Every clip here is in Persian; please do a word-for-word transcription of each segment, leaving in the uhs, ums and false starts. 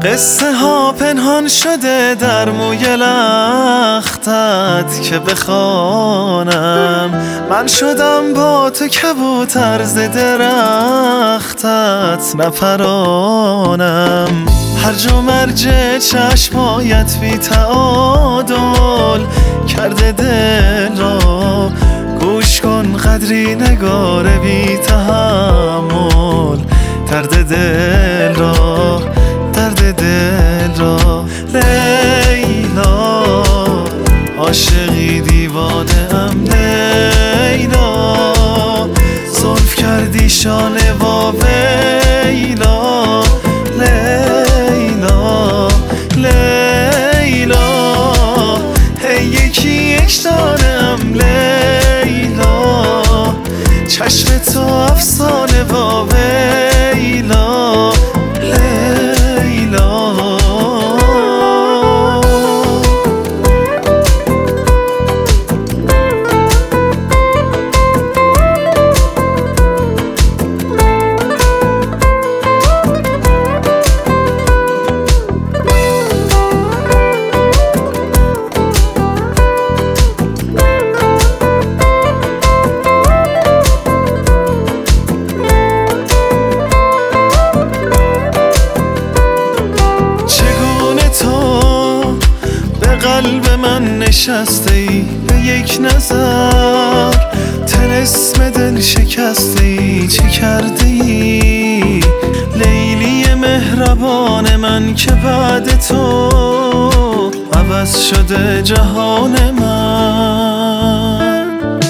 قصه ها پنهان شده در موی لختت که بخوانم. من شدم با تو کبوتر ز درختت نپرانم. هرج و مرج چشمایت بی تعادل کرده دل را. گوش کن قدری نگار بی تحمل درد دل را، درد دل را. لیلا عاشقی دیوانه ام لیلا. زلف کردی شانه وا ویلا. لیلا لیلا هی یکی یک دانه ام لیلا. چشم تو افسانه وا ویلا. لیلا قلب من نشسته ای به یک نظر. طلسم دل شکسته ای چه کرده ای؟ لیلی مهربان من که بعد تو عوض شده جهان من.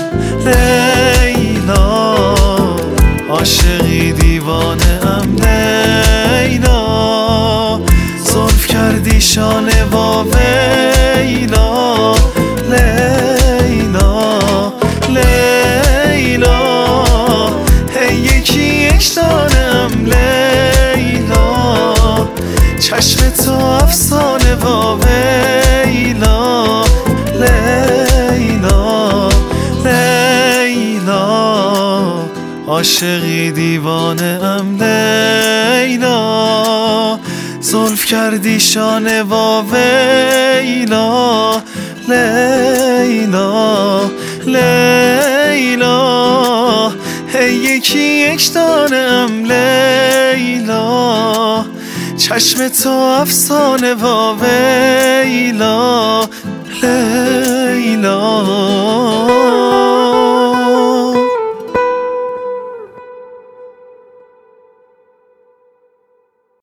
لیلا عاشقی دیوانه ام لیلا. زلف کردی شانه وا ویلا. لیلا لیلا هی یکی یک دانه ام لیلا. چشم تو افسانه وا ویلا. لیلا لیلا عاشقی دیوانه ام لیلا. زلف کردی شانه وا ویلا. لیلا لیلا هی یکی یک دانه ام لیلا. چشم تو افسانه وا ویلا. لیلا